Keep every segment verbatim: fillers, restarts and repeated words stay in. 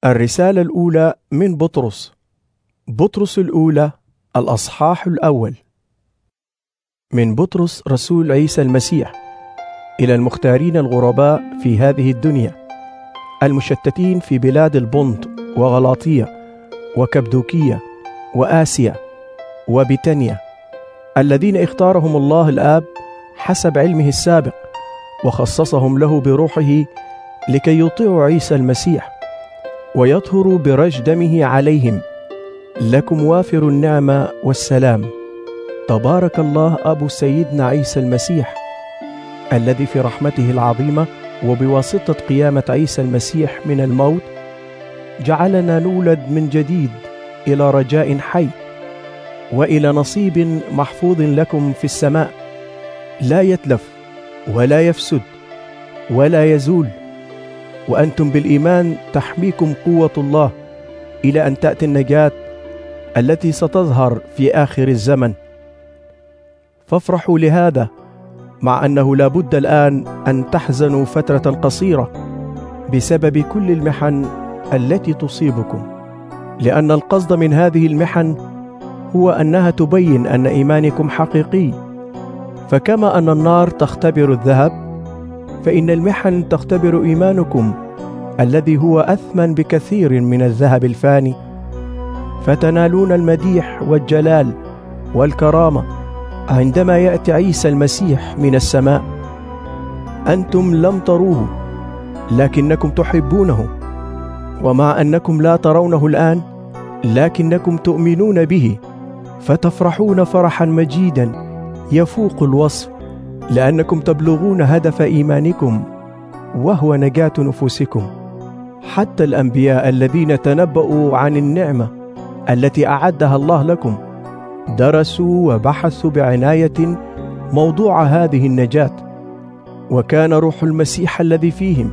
الرسالة الأولى من بطرس. بطرس الأولى الأصحاح الأول. من بطرس رسول عيسى المسيح إلى المختارين الغرباء في هذه الدنيا، المشتتين في بلاد البنط وغلاطية وكبدوكية وآسيا وبيتانيا، الذين اختارهم الله الآب حسب علمه السابق وخصصهم له بروحه لكي يطيعوا عيسى المسيح ويطهروا برج دمه عليهم. لكم وافر النعمة والسلام. تبارك الله أبو سيدنا عيسى المسيح، الذي في رحمته العظيمة وبواسطة قيامة عيسى المسيح من الموت جعلنا نولد من جديد إلى رجاء حي وإلى نصيب محفوظ لكم في السماء، لا يتلف ولا يفسد ولا يزول، وأنتم بالإيمان تحميكم قوة الله إلى أن تأتي النجاة التي ستظهر في آخر الزمن. فافرحوا لهذا، مع أنه لا بد الآن أن تحزنوا فترة قصيرة بسبب كل المحن التي تصيبكم، لأن القصد من هذه المحن هو أنها تبين أن إيمانكم حقيقي. فكما أن النار تختبر الذهب، فإن المحن تختبر إيمانكم الذي هو أثمن بكثير من الذهب الفاني، فتنالون المديح والجلال والكرامة عندما يأتي عيسى المسيح من السماء. أنتم لم تروه لكنكم تحبونه، ومع أنكم لا ترونه الآن لكنكم تؤمنون به، فتفرحون فرحا مجيدا يفوق الوصف، لأنكم تبلغون هدف إيمانكم وهو نجاة نفوسكم. حتى الأنبياء الذين تنبؤوا عن النعمة التي أعدها الله لكم درسوا وبحثوا بعناية موضوع هذه النجاة، وكان روح المسيح الذي فيهم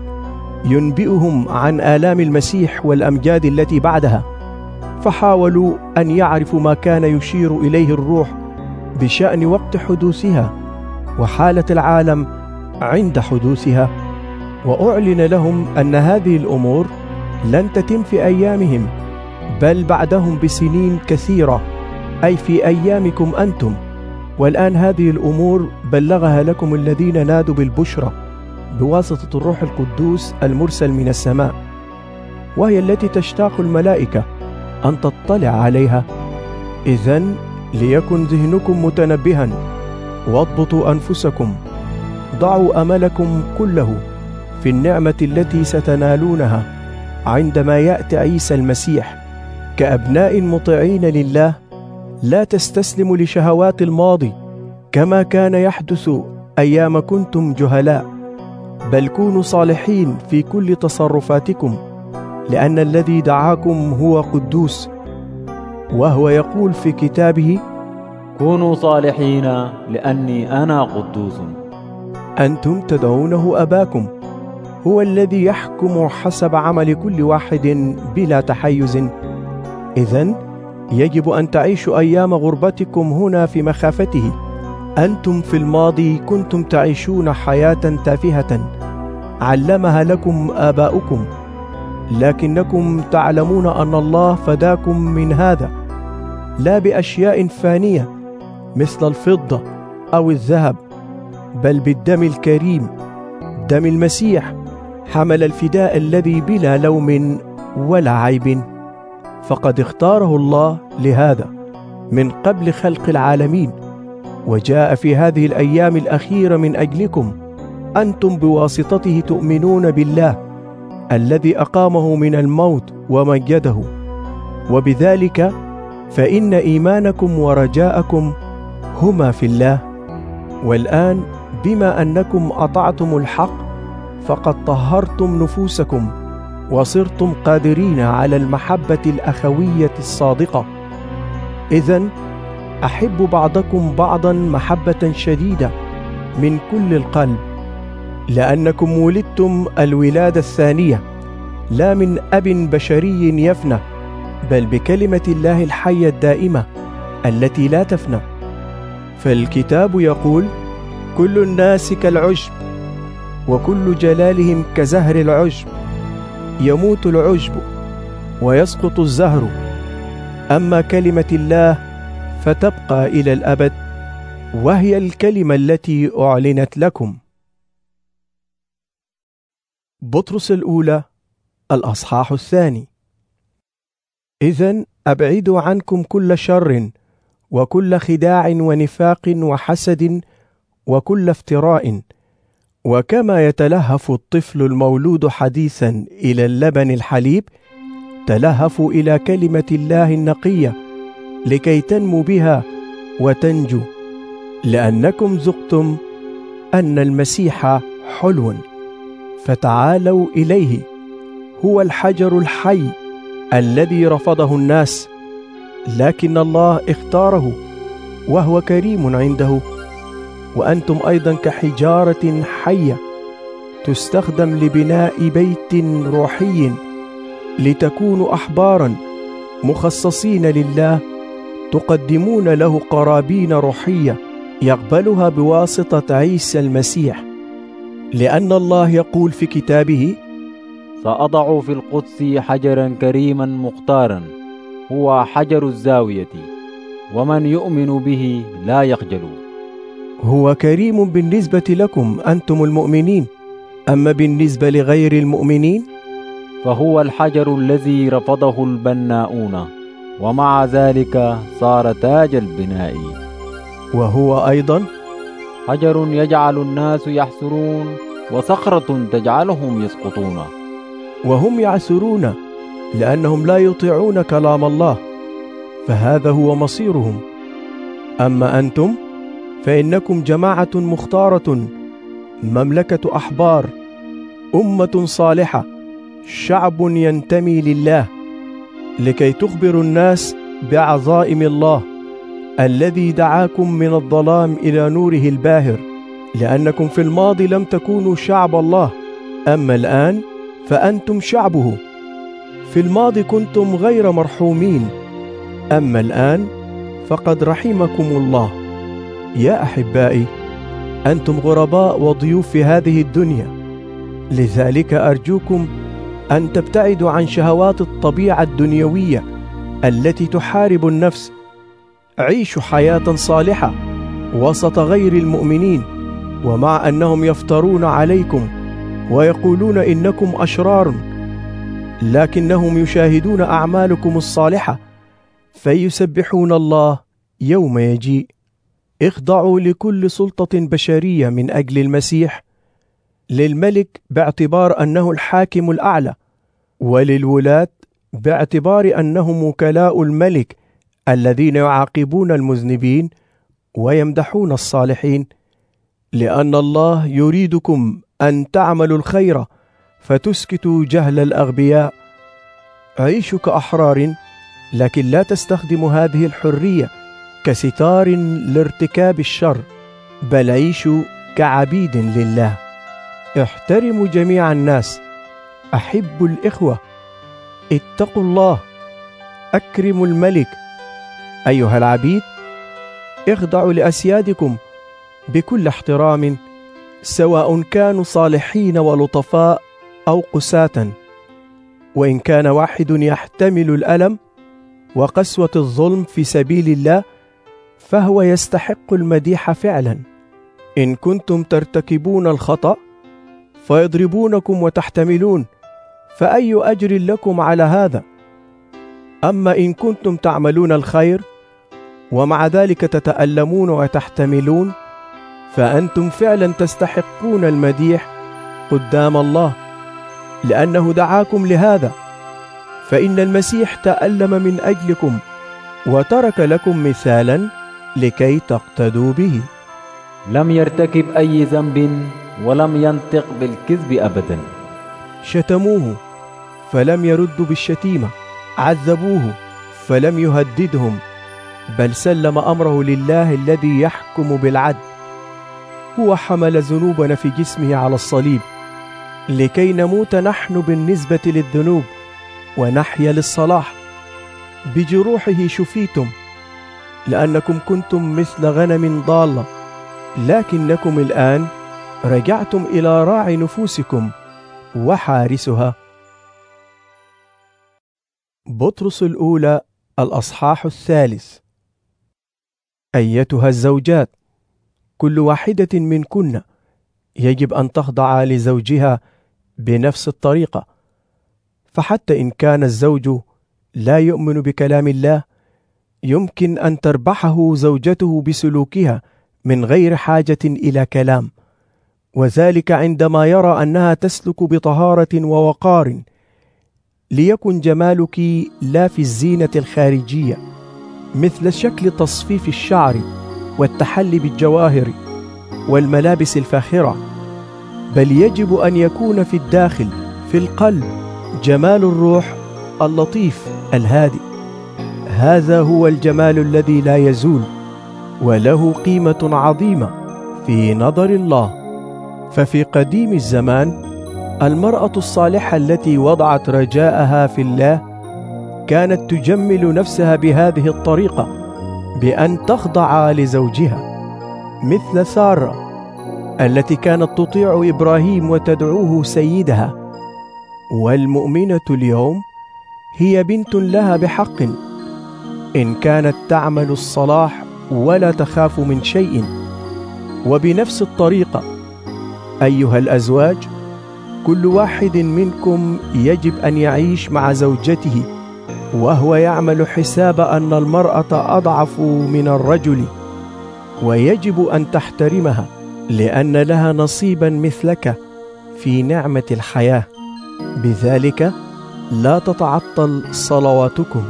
ينبئهم عن آلام المسيح والأمجاد التي بعدها، فحاولوا أن يعرفوا ما كان يشير إليه الروح بشأن وقت حدوثها وحالة العالم عند حدوثها. وأعلن لهم أن هذه الأمور لن تتم في أيامهم، بل بعدهم بسنين كثيرة، أي في أيامكم أنتم. والآن هذه الأمور بلغها لكم الذين نادوا بالبشرى بواسطة الروح القدوس المرسل من السماء، وهي التي تشتاق الملائكة أن تطلع عليها. إذن ليكن ذهنكم متنبها، واضبطوا أنفسكم، ضعوا أملكم كله في النعمة التي ستنالونها عندما يأتي عيسى المسيح كأبناء مطيعين لله. لا تستسلموا لشهوات الماضي كما كان يحدث أيام كنتم جهلاء، بل كونوا صالحين في كل تصرفاتكم، لأن الذي دعاكم هو قدوس، وهو يقول في كتابه: كونوا صالحين لأني أنا قدوس. أنتم تدعونه أباكم، هو الذي يحكم حسب عمل كل واحد بلا تحيز. إذن يجب أن تعيشوا أيام غربتكم هنا في مخافته. أنتم في الماضي كنتم تعيشون حياة تافهة علمها لكم آباؤكم، لكنكم تعلمون أن الله فداكم من هذا، لا بأشياء فانية مثل الفضة أو الذهب، بل بالدم الكريم، دم المسيح، حمل الفداء الذي بلا لوم ولا عيب. فقد اختاره الله لهذا من قبل خلق العالمين، وجاء في هذه الأيام الأخيرة من أجلكم، أنتم بواسطته تؤمنون بالله الذي أقامه من الموت ومجده، وبذلك فإن إيمانكم ورجاءكم هما في الله. والآن بما أنكم أطعتم الحق فقد طهرتم نفوسكم وصرتم قادرين على المحبة الأخوية الصادقة. إذن أحبوا بعضكم بعضا محبة شديدة من كل القلب، لأنكم ولدتم الولادة الثانية، لا من أب بشري يفنى، بل بكلمة الله الحية الدائمة التي لا تفنى. فالكتاب يقول: كل الناس كالعشب، وكل جلالهم كزهر العشب، يموت العشب ويسقط الزهر، أما كلمة الله فتبقى إلى الأبد، وهي الكلمة التي أعلنت لكم. بطرس الأولى الأصحاح الثاني. إذن أبعدوا عنكم كل شر وكل خداع ونفاق وحسد وكل افتراء، وكما يتلهف الطفل المولود حديثا إلى اللبن الحليب، تلهفوا إلى كلمة الله النقية لكي تنمو بها وتنجو، لأنكم ذقتم أن المسيح حلو. فتعالوا إليه، هو الحجر الحي الذي رفضه الناس، لكن الله اختاره وهو كريم عنده. وأنتم أيضا كحجارة حية تستخدم لبناء بيت روحي، لتكونوا أحبارا مخصصين لله، تقدمون له قرابين روحية يقبلها بواسطة عيسى المسيح. لأن الله يقول في كتابه: سأضع في القدس حجرا كريما مختارا، هو حجر الزاوية، ومن يؤمن به لا يخجل. هو كريم بالنسبة لكم أنتم المؤمنين، أما بالنسبة لغير المؤمنين فهو الحجر الذي رفضه البناؤون، ومع ذلك صار تاج البناء. وهو أيضا حجر يجعل الناس يحسرون، وصخرة تجعلهم يسقطون. وهم يعسرون لأنهم لا يطيعون كلام الله، فهذا هو مصيرهم. أما أنتم فإنكم جماعة مختارة، مملكة أحبار، أمة صالحة، شعب ينتمي لله، لكي تخبروا الناس بعظائم الله الذي دعاكم من الظلام إلى نوره الباهر. لأنكم في الماضي لم تكونوا شعب الله، أما الآن فأنتم شعبه. في الماضي كنتم غير مرحومين، أما الآن فقد رحمكم الله. يا أحبائي، أنتم غرباء وضيوف في هذه الدنيا، لذلك أرجوكم أن تبتعدوا عن شهوات الطبيعة الدنيوية التي تحارب النفس. عيشوا حياة صالحة وسط غير المؤمنين، ومع أنهم يفترون عليكم ويقولون إنكم أشرار، لكنهم يشاهدون أعمالكم الصالحة فيسبحون الله يوم يجيء. اخضعوا لكل سلطة بشرية من أجل المسيح، للملك باعتبار أنه الحاكم الأعلى، وللولاة باعتبار أنهم وكلاء الملك الذين يعاقبون المذنبين ويمدحون الصالحين. لأن الله يريدكم أن تعملوا الخير فتسكتوا جهل الأغبياء. عيشوا كأحرار، لكن لا تستخدموا هذه الحرية كستار لارتكاب الشر، بل عيشوا كعبيد لله. احترموا جميع الناس، أحبوا الإخوة، اتقوا الله، أكرموا الملك. أيها العبيد، اخضعوا لأسيادكم بكل احترام، سواء كانوا صالحين ولطفاء أو قساة. وإن كان واحد يحتمل الألم وقسوة الظلم في سبيل الله، فهو يستحق المديح فعلا. إن كنتم ترتكبون الخطأ فيضربونكم وتحتملون، فأي أجر لكم على هذا؟ أما إن كنتم تعملون الخير ومع ذلك تتألمون وتحتملون، فأنتم فعلا تستحقون المديح قدام الله، لأنه دعاكم لهذا. فإن المسيح تألم من أجلكم وترك لكم مثالا لكي تقتدوا به. لم يرتكب أي ذنب ولم ينطق بالكذب أبدا. شتموه فلم يردوا بالشتيمة، عذبوه فلم يهددهم، بل سلم أمره لله الذي يحكم بالعدل. هو حمل ذنوبنا في جسمه على الصليب لكي نموت نحن بالنسبة للذنوب ونحيا للصلاح. بجروحه شفيتم، لأنكم كنتم مثل غنم ضالة، لكنكم الآن رجعتم إلى راعي نفوسكم وحارسها. بطرس الأولى الأصحاح الثالث. أيتها الزوجات، كل واحدة منكن يجب أن تخضع لزوجها بنفس الطريقة، فحتى إن كان الزوج لا يؤمن بكلام الله، يمكن أن تربحه زوجته بسلوكها من غير حاجة إلى كلام، وذلك عندما يرى أنها تسلك بطهارة ووقار، ليكن جمالك لا في الزينة الخارجية مثل شكل تصفيف الشعر والتحلي بالجواهر والملابس الفاخرة، بل يجب أن يكون في الداخل في القلب جمال الروح اللطيف الهادئ. هذا هو الجمال الذي لا يزول وله قيمة عظيمة في نظر الله. ففي قديم الزمان المرأة الصالحة التي وضعت رجاءها في الله كانت تجمل نفسها بهذه الطريقة بأن تخضع لزوجها، مثل سارة التي كانت تطيع إبراهيم وتدعوه سيدها. والمؤمنة اليوم هي بنت لها بحق إن كانت تعمل الصلاح ولا تخاف من شيء. وبنفس الطريقة أيها الأزواج، كل واحد منكم يجب أن يعيش مع زوجته وهو يعمل حساب أن المرأة أضعف من الرجل، ويجب أن تحترمها لأن لها نصيبا مثلك في نعمة الحياة، بذلك لا تتعطل صلواتكم.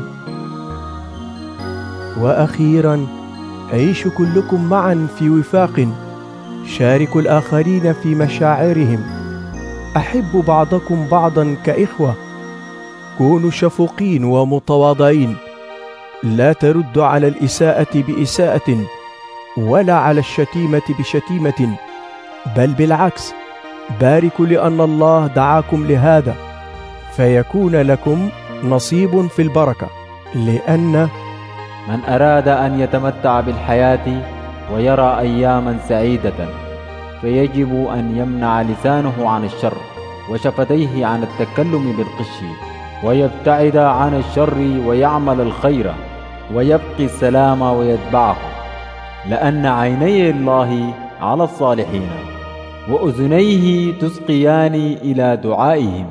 وأخيرا، عيشوا كلكم معا في وفاق، شاركوا الآخرين في مشاعرهم، أحبوا بعضكم بعضا كإخوة، كونوا شفوقين ومتواضعين، لا تردوا على الإساءة بإساءة ولا على الشتيمة بشتيمة، بل بالعكس باركوا، لأن الله دعاكم لهذا فيكون لكم نصيب في البركة. لأن من أراد أن يتمتع بالحياة ويرى أياما سعيدة فيجب أن يمنع لسانه عن الشر وشفتيه عن التكلم بالغش، ويبتعد عن الشر ويعمل الخير، ويبقي السلام ويتبعه، لأن عيني الله على الصالحين وأذنيه تسقيان إلى دعائهم،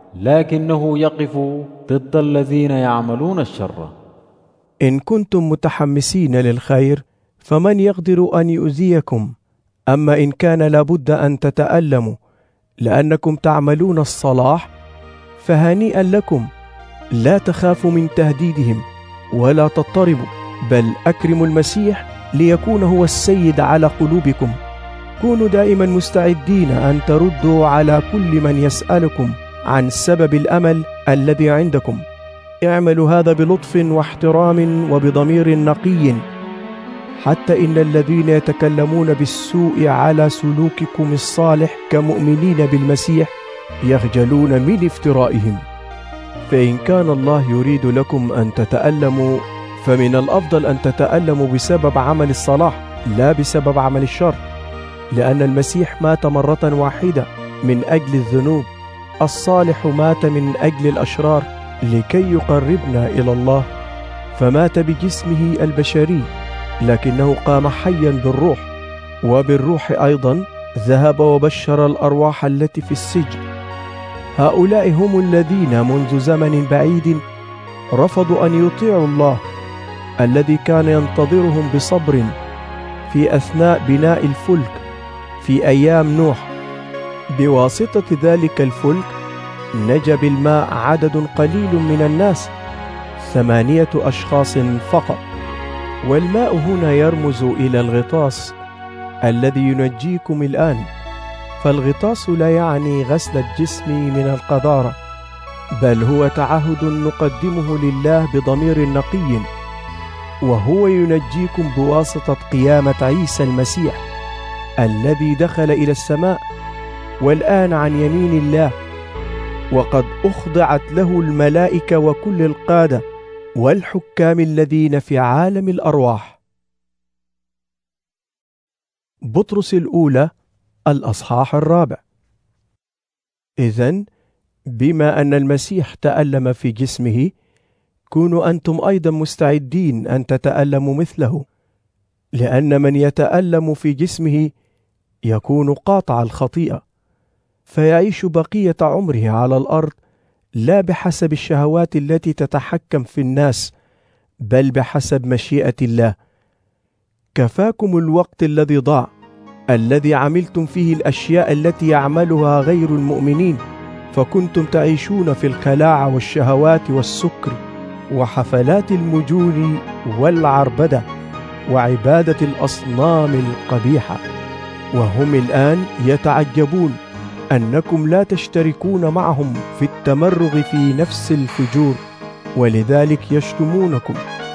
لكنه يقف ضد الذين يعملون الشر. إن كنتم متحمسين للخير فمن يقدر أن يؤذيكم؟ أما إن كان لابد أن تتألموا لأنكم تعملون الصلاح فهنيئا لكم، لا تخافوا من تهديدهم ولا تضطربوا، بل أكرموا المسيح ليكون هو السيد على قلوبكم. كونوا دائما مستعدين أن تردوا على كل من يسألكم عن سبب الأمل الذي عندكم. اعملوا هذا بلطف واحترام وبضمير نقي، حتى إن الذين يتكلمون بالسوء على سلوككم الصالح كمؤمنين بالمسيح يخجلون من افترائهم. فإن كان الله يريد لكم أن تتألموا فمن الأفضل أن تتألموا بسبب عمل الصلاح لا بسبب عمل الشر، لأن المسيح مات مرة واحدة من أجل الذنوب، الصالح مات من أجل الأشرار لكي يقربنا إلى الله، فمات بجسمه البشري لكنه قام حيا بالروح، وبالروح أيضا ذهب وبشر الأرواح التي في السجن. هؤلاء هم الذين منذ زمن بعيد رفضوا أن يطيعوا الله الذي كان ينتظرهم بصبر في أثناء بناء الفلك في أيام نوح. بواسطة ذلك الفلك نجا بالماء عدد قليل من الناس، ثمانية أشخاص فقط. والماء هنا يرمز إلى الغطاس الذي ينجيكم الآن، فالغطاس لا يعني غسل الجسم من القذارة، بل هو تعهد نقدمه لله بضمير نقي، وهو ينجيكم بواسطة قيامة عيسى المسيح الذي دخل إلى السماء والآن عن يمين الله، وقد أخضعت له الملائكة وكل القادة والحكام الذين في عالم الأرواح. بطرس الأولى الأصحاح الرابع. إذن بما أن المسيح تألم في جسمه كونوا أنتم أيضا مستعدين أن تتألموا مثله، لأن من يتألم في جسمه يكون قاطع الخطيئة، فيعيش بقية عمره على الأرض لا بحسب الشهوات التي تتحكم في الناس، بل بحسب مشيئة الله. كفاكم الوقت الذي ضاع، الذي عملتم فيه الأشياء التي يعملها غير المؤمنين، فكنتم تعيشون في الخلاعة والشهوات والسكر وحفلات المجون والعربدة وعبادة الأصنام القبيحة. وهم الآن يتعجبون أنكم لا تشتركون معهم في التمرغ في نفس الفجور، ولذلك يشتمونكم.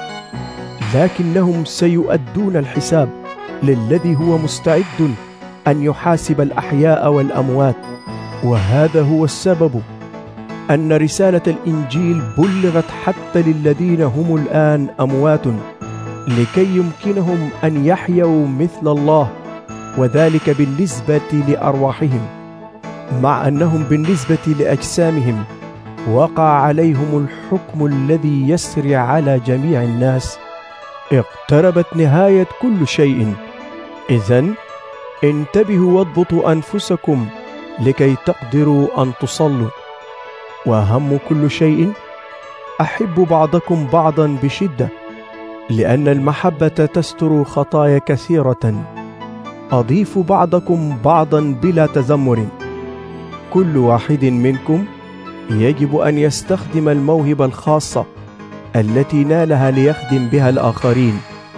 لكنهم سيؤدون الحساب للذي هو مستعد أن يحاسب الأحياء والأموات. وهذا هو السبب أن رسالة الإنجيل بلغت حتى للذين هم الآن أموات، لكي يمكنهم أن يحيوا مثل الله، وذلك بالنسبة لأرواحهم، مع أنهم بالنسبة لأجسامهم وقع عليهم الحكم الذي يسري على جميع الناس. اقتربت نهاية كل شيء، إذن انتبهوا واضبطوا أنفسكم لكي تقدروا أن تصلوا. وأهم كل شيء أحبوا بعضكم بعضا بشدة، لأن المحبة تستر خطايا كثيرة. أضيفوا بعضكم بعضا بلا تذمر. كل واحد منكم يجب أن يستخدم الموهبة الخاصة التي نالها ليخدم بها الآخرين،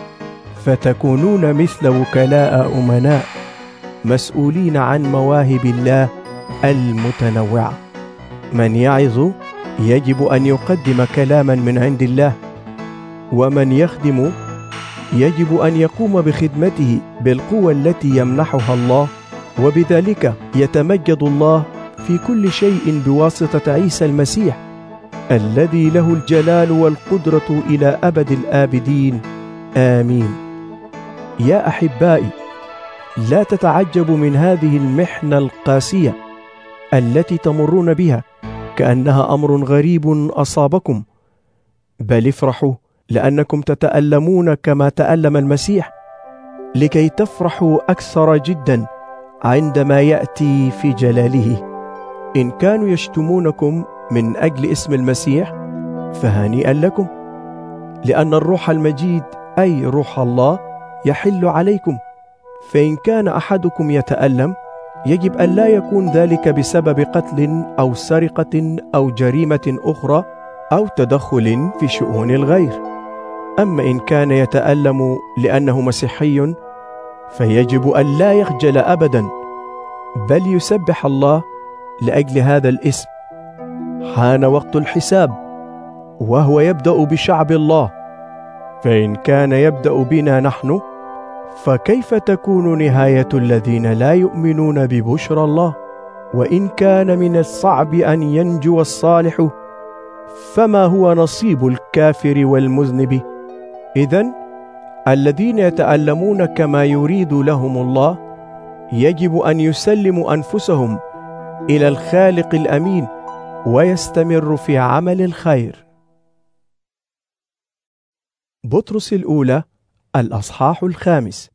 فتكونون مثل وكلاء أمناء مسؤولين عن مواهب الله المتنوعة. من يعظ يجب أن يقدم كلاما من عند الله، ومن يخدم يجب أن يقوم بخدمته بالقوة التي يمنحها الله، وبذلك يتمجد الله في كل شيء بواسطة عيسى المسيح الذي له الجلال والقدرة إلى أبد الآبدين. آمين. يا أحبائي، لا تتعجبوا من هذه المحنة القاسية التي تمرون بها كأنها أمر غريب أصابكم، بل افرحوا لأنكم تتألمون كما تألم المسيح، لكي تفرحوا أكثر جدا عندما يأتي في جلاله. إن كانوا يشتمونكم من أجل اسم المسيح فهنيئا لكم، لأن الروح المجيد أي روح الله يحل عليكم. فإن كان أحدكم يتألم يجب أن لا يكون ذلك بسبب قتل أو سرقة أو جريمة أخرى أو تدخل في شؤون الغير. أما إن كان يتألم لأنه مسيحي فيجب أن لا يخجل أبدا، بل يسبح الله لأجل هذا الاسم. حان وقت الحساب، وهو يبدأ بشعب الله، فإن كان يبدأ بنا نحن فكيف تكون نهاية الذين لا يؤمنون ببشرى الله؟ وإن كان من الصعب أن ينجو الصالح فما هو نصيب الكافر والمذنب؟ إذن الذين يتألمون كما يريد لهم الله يجب أن يسلموا أنفسهم إلى الخالق الأمين ويستمروا في عمل الخير. بطرس الأولى الأصحاح الخامس.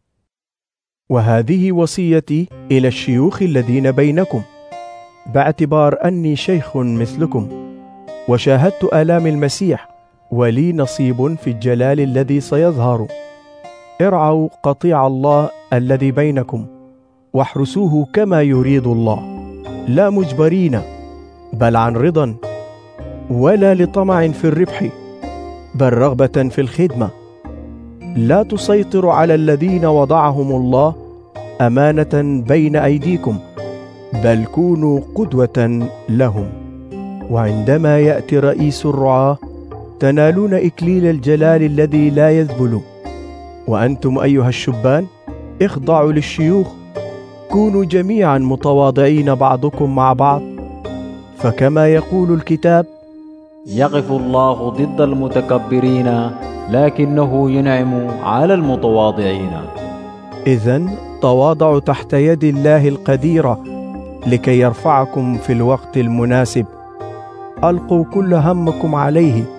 وهذه وصيتي إلى الشيوخ الذين بينكم، باعتبار أني شيخ مثلكم، وشاهدت آلام المسيح، ولي نصيب في الجلال الذي سيظهر. ارعوا قطيع الله الذي بينكم، واحرسوه كما يريد الله، لا مجبرين بل عن رضا، ولا لطمع في الربح، بل رغبة في الخدمة. لا تسيطروا على الذين وضعهم الله أمانة بين أيديكم، بل كونوا قدوة لهم. وعندما يأتي رئيس الرعاة تنالون إكليل الجلال الذي لا يذبل. وأنتم أيها الشبان اخضعوا للشيوخ، كونوا جميعا متواضعين بعضكم مع بعض، فكما يقول الكتاب: يقف الله ضد المتكبرين لكنه ينعم على المتواضعين. إذن تواضعوا تحت يد الله القديرة لكي يرفعكم في الوقت المناسب. ألقوا كل همكم عليه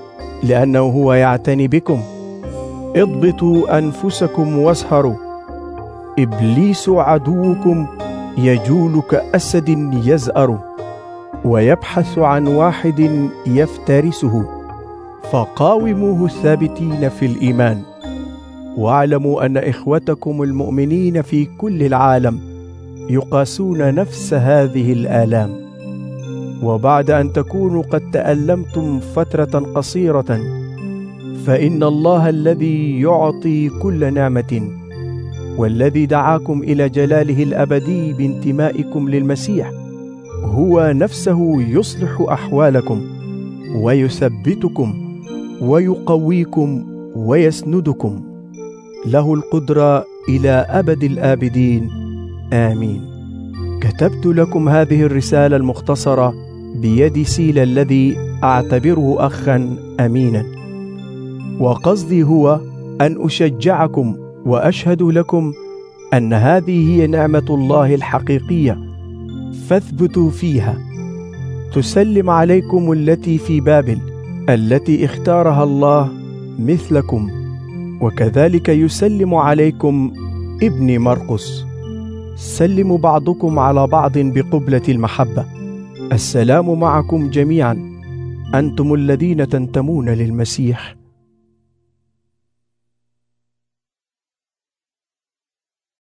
لأنه هو يعتني بكم. اضبطوا أنفسكم واسهروا، إبليس عدوكم يجول كأسد يزأر، ويبحث عن واحد يفترسه، فقاوموه الثابتين في الإيمان. واعلموا أن إخوتكم المؤمنين في كل العالم يقاسون نفس هذه الآلام. وبعد أن تكونوا قد تألمتم فترة قصيرة، فإن الله الذي يعطي كل نعمة والذي دعاكم إلى جلاله الأبدي بانتمائكم للمسيح هو نفسه يصلح أحوالكم ويثبتكم ويقويكم ويسندكم. له القدرة إلى أبد الآبدين، آمين. كتبت لكم هذه الرسالة المختصرة بيد سيلا الذي أعتبره أخا أمينا، وقصدي هو أن أشجعكم وأشهد لكم أن هذه هي نعمة الله الحقيقية، فاثبتوا فيها. تسلم عليكم التي في بابل التي اختارها الله مثلكم، وكذلك يسلم عليكم ابني مرقس. سلموا بعضكم على بعض بقبلة المحبة. السلام معكم جميعا، أنتم الذين تنتمون للمسيح.